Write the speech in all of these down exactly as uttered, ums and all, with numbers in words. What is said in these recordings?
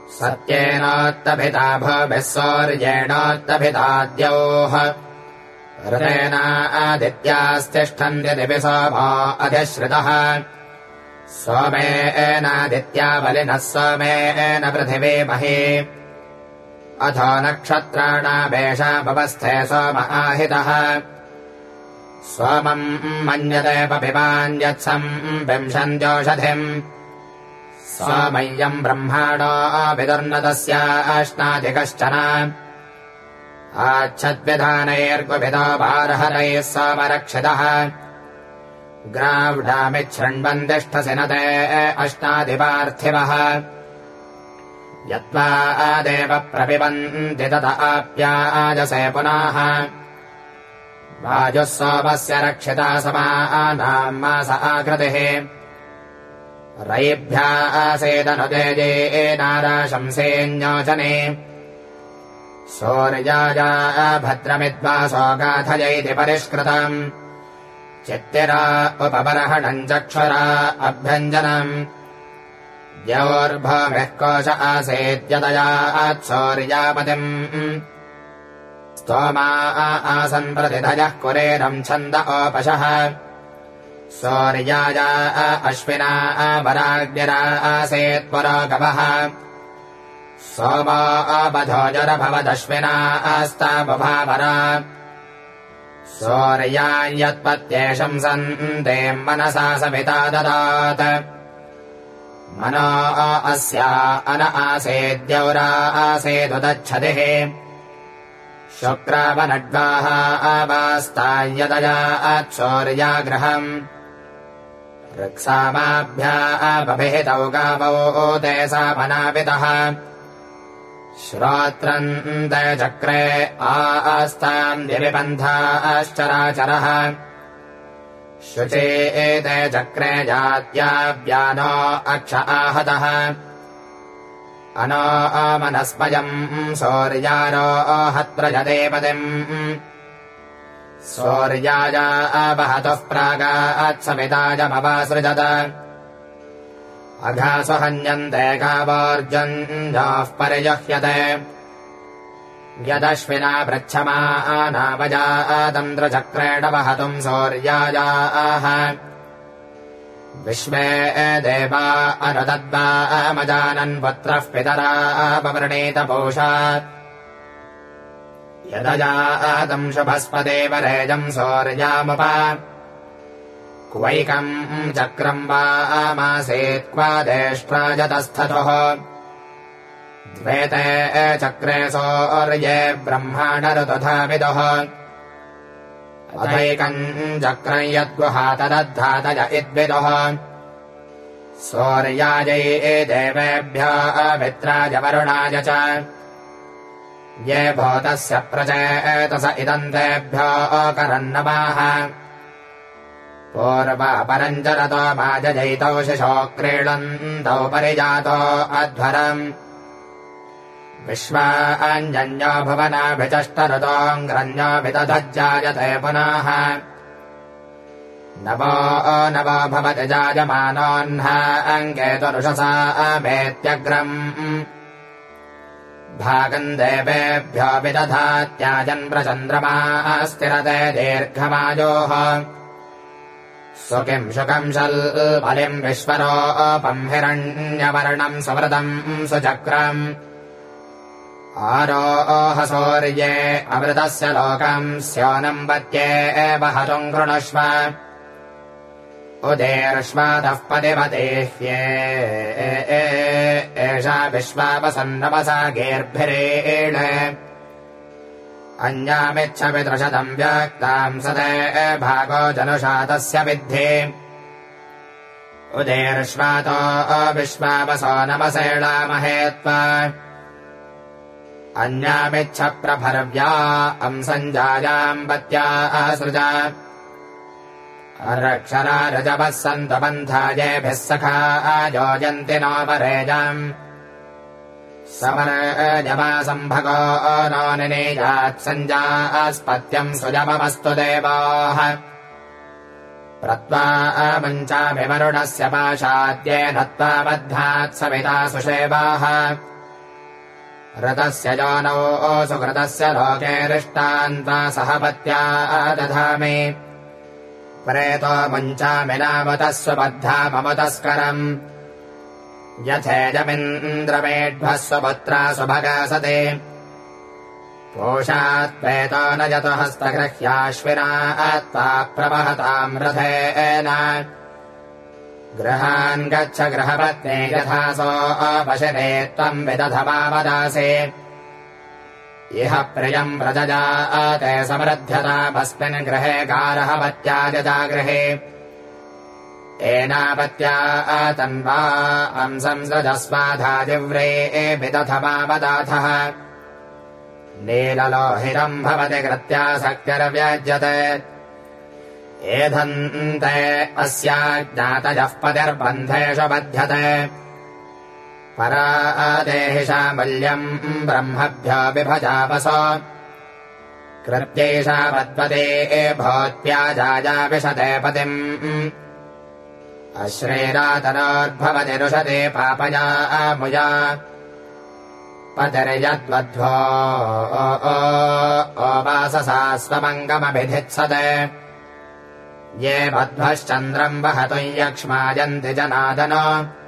सत्येनोत्तभिता भूभिः सौर्येणोत्तभिताद्योः ऋतेनादित्यास्तिष्ठन्ति दिवि सोमो अधिश्रितः सोमेनादित्या बलिनः सोमेन पृथिवी मही अथो नक्षत्राणामेषामुपस्थे सोम आहितः सोमम् मन्यते पपिवान्यत्सम् विंशन्त्योषधिम् सोमय्यम् ब्रह्माणो विदुर्नतस्याश्नाति कश्चन आच्छद्विधानैर्गुभितो भारहरैः सोमरक्षितः ग्राव्डामिच्छृण्वन्तिष्ठसि न ते अश्नादिपार्थिवः यत्त्वा आदेव प्रपिबन्ति तत आप्याजसे पुनः वायुः सोमस्य रक्षिता समानाम् मास आकृतिः रयिभ्या आसेदनुतेजेनाराशंसेऽन्योचने सूर्याया भद्रमिद्वासो गाथयैति परिष्कृतम् चित्तिरा उपबर्हणम् चक्षुरा अभ्यञ्जनम् द्यौर्भूमिः कोश आसेद्यतयात् सूर्यापतिम् स्तोमा आसन् प्रतिधयः कुरेरम् छन्द ओपशः सूर्याया अश्विना वराग्निरा आसेत् पुरोगवः सोमो अबधोजरभवदश्विना आस्ताबुभावरा सूर्यायत्पत्येषम् सन्ते मनसा सविता ददात् मनो अस्या अन आसेद्यौरा आसेदुदच्छतिः शुक्रावनड्वाः आवास्तायदयात् सूर्याग्रहम् ऋक्सामाभ्या बभिहितौ गावो ते सामनापितः श्रोत्रम् ते चक्रे आस्ताम् दिविबन्धाश्चराचरः शुचे एते चक्रे जात्याव्यानो अक्ष आहतः अनो मनस्मयम् सूर्यारो हत्रजदेपतिम् सूर्याया वहतुः प्रागात्सविताजमवासृजत अघासु हन्यन्ते गावोर्जन्योः परिजह्यते यदश्विना पृच्छमानावजातन्द्रचक्रेण वहतुम् सूर्यायाः विश्वे देवा अनुदद्वामजानन् पुत्रः पितरा पवृणीत पूषा यदजातम् शुभस्पदे वरेजम् सूर्यामुप क्वैकम् चक्रम् वा आमासेत् क्वादेष्ट्राजतस्थतुः द्वे ते चक्रे सूर्ये ब्रह्माणऋतुधाविदुः अथैकम् चक्रम् यद्गुहा तदद्धातय इद्विदुः सूर्यायै देवेभ्यो मित्राय वरुणाय च ये भूतस्य प्रचेतस इदम् तेभ्यो करन्नमाः पूर्वापरञ्जरतो माजयितौ शिशो क्रीडन्तौ परिजातो अध्वरम् विश्वाञ्जन्यो भुवनाभिचष्टऋतोऽङ्ग्रन्योऽभिदधज्जायते पुनः नवो नवो भवति जायमानोऽह्ना अङ्केतुरुषसा अभेत्यग्रम् भागम् देवेभ्यो विदधात्याजन् प्रचन्द्रमा स्थिरते दीर्घमायोः सुखिम् शुकम् शल्बलिम् विश्वरोपम् हिरण्यवर्णम् सुवृतम् सुचक्रम् आरोह सूर्ये अमृतस्य लोकम् स्योनम् पत्ये वहतुम् कृणुष्व उदेर्ष्वातः पतिमतेह्ये एषा विश्वावसन्नवसा गेर्भिरेण अन्यामिच्छवित्रशतम् व्यक्ताम् सदे भागो जनुषा तस्य विद्धि उदेर्ष्वातो विश्वावसो नमसेणामहे त्वा अन्यामिच्छ प्रभर्व्या अंसञ्जायाम् पत्या असृजा रक्षरा रजवः सन्तु बन्धायेभिः सखा योजन्ति नो परेजम् समरजमासम्भगो नो निनीयात् सञ्जास्पत्यम् सुजममस्तु देवाः प्रत्वा मञ्चाभिवरुणस्य पाशाद्येन त्वा बद्धात् सविता सुषेवाः ऋतस्य योनौ सुकृतस्य लोके रिष्टान्त्वा सहपत्या दधामि प्रेतो मुञ्चामि नामतः स्वबद्धा मम तस्करम् यथेजमिन्द्रमेढ्वः स्वपुत्रा सुभगासते पोषात्प्रेतो न यतो हस्तगृह्याश्विना त्वा प्रवहताम् रथेन गृहान् गच्छ गृहपत्नी यथा सोऽपशिरे त्वम् विदधमावदासे इह प्रियम् प्रजजाते समृध्यतामस्मिन् गृहे गारहवत्या यजागृहे एनापत्या तन्वा अंसंसृजस्वाधाजिव्रे विदधमावदाथः नीललोहितम् भवति कृत्या शक्तिर्व्यज्यते एधन्ते अस्याज्ञातयः पतिर्बन्धेषु बध्यते परादेहिषा मल्यम् ब्रह्मभ्यो विभजापसो कृत्यैषा वद्वते भवत्याजाया विशते पतिम् अश्रीरातनोद्भवति रुषते पापया मुया पतिर्यद्वध्वो ओवाससा स्वमङ्गमभिधित्सते ये वध्वश्चन्द्रम् वहतु यक्ष्मायन्ति जनादनो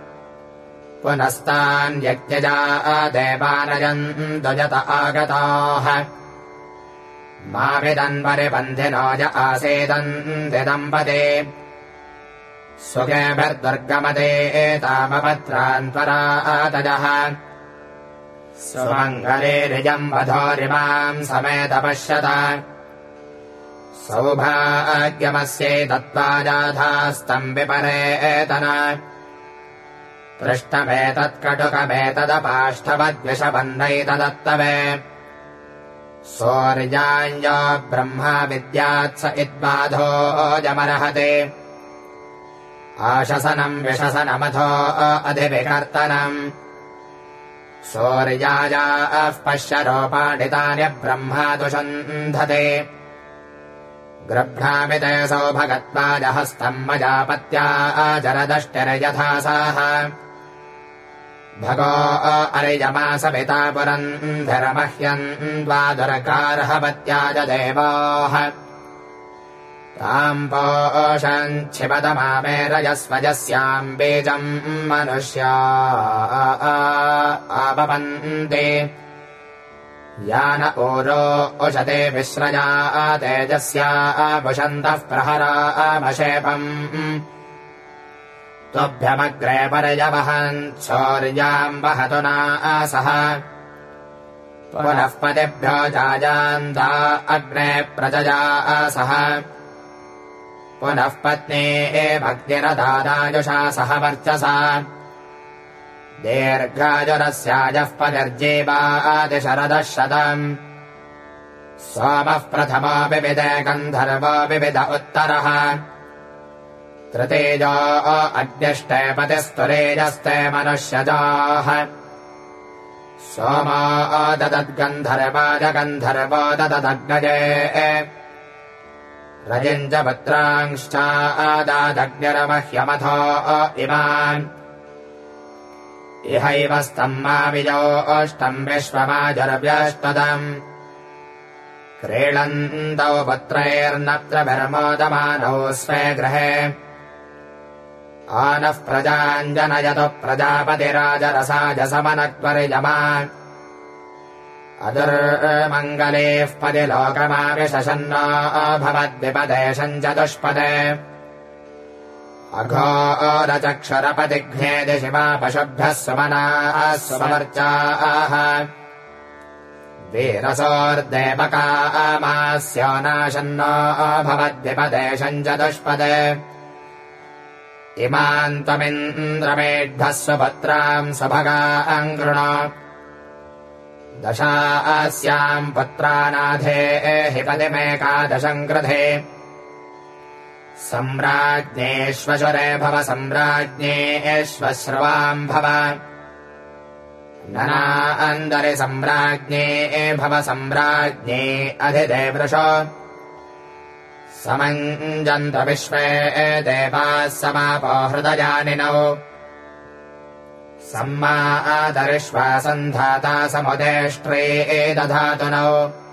पुनस्तान्यज्ञजा देवानयन्तु यत आगताः मा विदन्वरिबन्धिनो य आसेदन्ति दम्पते सुखेभिर्दुर्गमते एतामपत्रान्त्वरातजः सुमङ्गलेरिजम् वधोरिमाम् समेत पश्यत सौभाग्यमस्यैतत्त्वाजाधास्तम् विपरेतन पृष्ठमेतत्कटुकमेतदपाष्टवद्विषबन्धैतदत्तवे सौर्याञ्जो ब्रह्मा विद्यात्स इद्बाधो जमर्हते आशसनम् विशसनमथो अधिविकर्तनम् सौर्यायाः पश्यरोपाणितानि ब्रह्मा दुषन्धते गृभ्रामिते सौभगत्वाजहस्तम् मजापत्या जरदष्टिर्यथा साः भगो अरिजमासपिता पुरन्धरमह्यम् द्वादुरकारहवत्याज देवाः ताम् पोषञ्छिपदमामेरजस्वजस्याम् बीजम् मनुष्या आपपन्ते यान ऊरो उशते विश्रजा तेजस्या पुषन्तः प्रहरामशेपम् त्वभ्यमग्रे पर्यवहन् शौर्याम् वहतु नासः पुनः पतिभ्यो जाजान्ता अग्ने प्रजया सह पुनः पत्नी भक्तिरदादायुषा सह वर्चसा दीर्घाजुरस्याजः पतिर्जीवादिशरदः शतम् सोमः प्रथमो विविद गन्धर्वो विविद उत्तरः तृतीयो अग्निष्टे पतिस्तुरेजस्ते मनुष्यजाः सोमो ददद्गन्धर्वाज गन्धर्वो दददग्नये रजिञ्च पुत्रांश्चादादग्निरमह्यमथो इमान् इहैव स्तम्माविजो अष्टम् विश्वमाजुर्व्यष्टदम् क्रीडन्तौ पुत्रैर्नत्रभिर्मोदमानौ स्वे गृहे आनः प्रजाञ्जनयतु प्रजापतिराजरसाजसमनक्त्वरिजमा अदुर्मङ्गलेः पदि लोकमाविशसन्नो भवद्विपदेशम् चतुष्पदे अघोरचक्षुरपतिघ्नेदि शिवा पशुभ्यः सुमनाः सुमर्चाः वीरसोर्देवकामास्यो नाशन्नो भवद्विपदेशम् चतुष्पदे इमान् त्वमिन्द्रमेढ्यः सुपुत्राम् सुभगाम् कृणु दशास्याम् पुत्रानाथे हि पतिमेकादशम् कृधे सम्राज्ञेष्वशुरे भव सम्राज्ञेष्वश्रवाम् भव ननान्दरि सम्राज्ञे भव सम्राज्ञे अधिदेवृषो समञ्जन्त विश्वे देवाः समापो हृदयानिनौ सम्मा आदर्श्वा सन्धाता समुदेष्ट्रे दधातु नौ